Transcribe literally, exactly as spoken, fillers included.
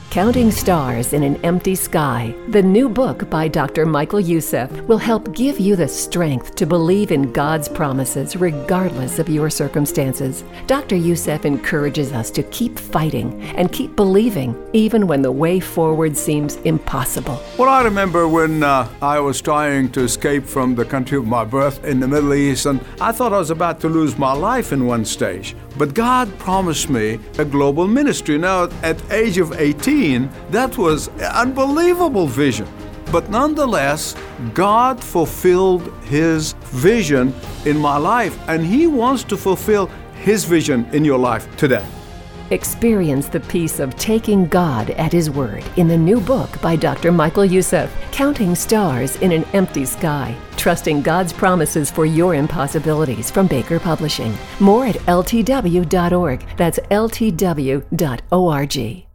Counting Stars in an Empty Sky, the new book by Doctor Michael Youssef, will help give you the strength to believe in God's promises regardless of your circumstances. Doctor Youssef encourages us to keep fighting and keep believing even when the way forward seems impossible. Well, I remember when uh, I was trying to escape from the country of my birth in the Middle East, and I thought I was about to lose my life in one stage. But God promised me a global ministry. Now, at the age of eighteen, that was an unbelievable vision. But nonetheless, God fulfilled His vision in my life, and He wants to fulfill His vision in your life today. Experience the peace of taking God at His word in the new book by Doctor Michael Youssef, Counting Stars in an Empty Sky, trusting God's promises for your impossibilities, from Baker Publishing. More at L T W dot org. That's L T W dot org.